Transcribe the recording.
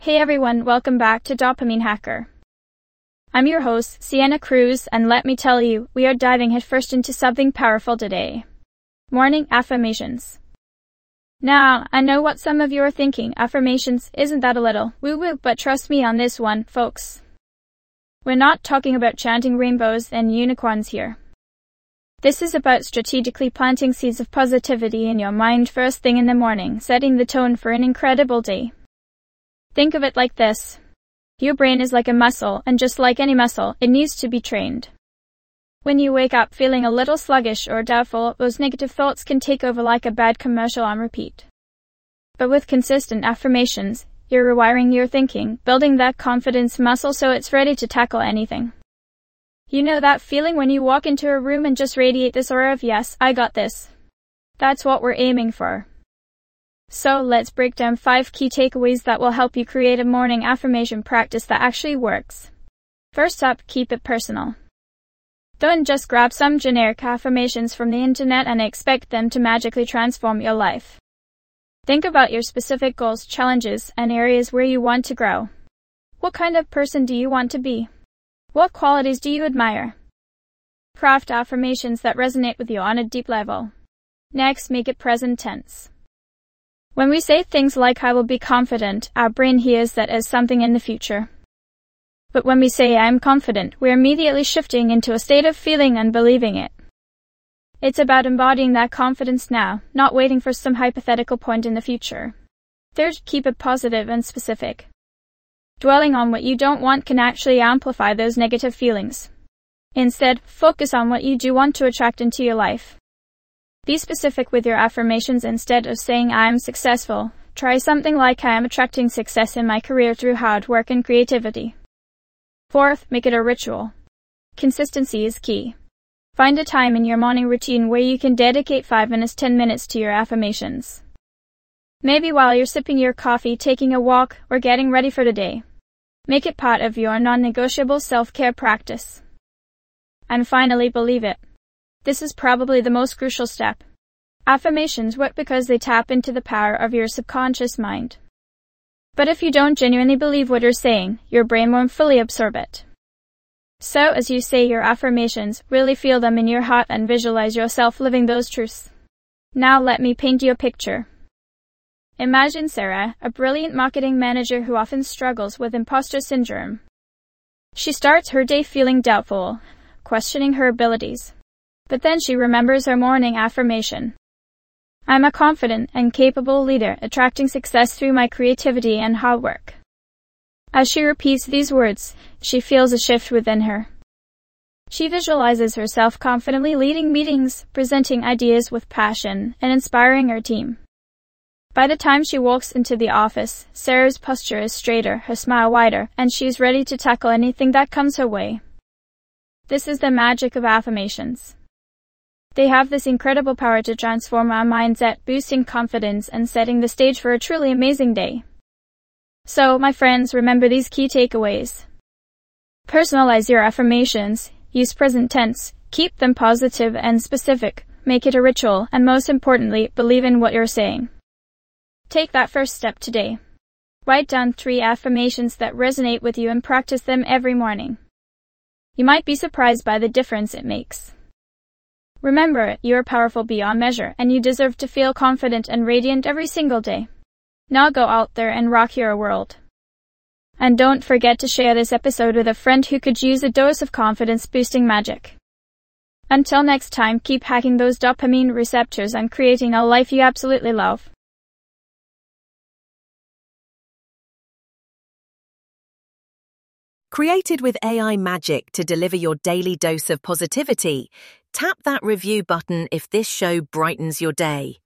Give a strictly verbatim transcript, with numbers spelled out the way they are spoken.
Hey everyone, welcome back to Dopamine Hacker. I'm your host, Sienna Cruz, and let me tell you, we are diving headfirst into something powerful today. Morning affirmations. Now, I know what some of you are thinking, affirmations, isn't that a little woo-woo, but trust me on this one, folks. We're not talking about chanting rainbows and unicorns here. This is about strategically planting seeds of positivity in your mind first thing in the morning, setting the tone for an incredible day. Think of it like this. Your brain is like a muscle, and just like any muscle, it needs to be trained. When you wake up feeling a little sluggish or doubtful, those negative thoughts can take over like a bad commercial on repeat. But with consistent affirmations, you're rewiring your thinking, building that confidence muscle so it's ready to tackle anything. You know that feeling when you walk into a room and just radiate this aura of yes, I got this. That's what we're aiming for. So let's break down five key takeaways that will help you create a morning affirmation practice that actually works. First up, keep it personal. Don't just grab some generic affirmations from the internet and expect them to magically transform your life. Think about your specific goals, challenges, and areas where you want to grow. What kind of person do you want to be? What qualities do you admire? Craft affirmations that resonate with you on a deep level. Next, make it present tense. When we say things like I will be confident, our brain hears that as something in the future. But when we say I am confident, we're immediately shifting into a state of feeling and believing it. It's about embodying that confidence now, not waiting for some hypothetical point in the future. Third, keep it positive and specific. Dwelling on what you don't want can actually amplify those negative feelings. Instead, focus on what you do want to attract into your life. Be specific with your affirmations instead of saying I am successful. Try something like I am attracting success in my career through hard work and creativity. Fourth, make it a ritual. Consistency is key. Find a time in your morning routine where you can dedicate five minutes, ten minutes to your affirmations. Maybe while you're sipping your coffee, taking a walk, or getting ready for the day. Make it part of your non-negotiable self-care practice. And finally, believe it. This is probably the most crucial step. Affirmations work because they tap into the power of your subconscious mind. But if you don't genuinely believe what you're saying, your brain won't fully absorb it. So as you say your affirmations, really feel them in your heart and visualize yourself living those truths. Now let me paint you a picture. Imagine Sarah, a brilliant marketing manager who often struggles with imposter syndrome. She starts her day feeling doubtful, questioning her abilities. But then she remembers her morning affirmation. I'm a confident and capable leader, attracting success through my creativity and hard work. As she repeats these words, she feels a shift within her. She visualizes herself confidently leading meetings, presenting ideas with passion, and inspiring her team. By the time she walks into the office, Sarah's posture is straighter, her smile wider, and she's ready to tackle anything that comes her way. This is the magic of affirmations. They have this incredible power to transform our mindset, boosting confidence and setting the stage for a truly amazing day. So, my friends, remember these key takeaways. Personalize your affirmations, use present tense, keep them positive and specific, make it a ritual, and most importantly, believe in what you're saying. Take that first step today. Write down three affirmations that resonate with you and practice them every morning. You might be surprised by the difference it makes. Remember, you are powerful beyond measure, and you deserve to feel confident and radiant every single day. Now go out there and rock your world. And don't forget to share this episode with a friend who could use a dose of confidence-boosting magic. Until next time, keep hacking those dopamine receptors and creating a life you absolutely love. Created with A I magic to deliver your daily dose of positivity, tap that review button if this show brightens your day.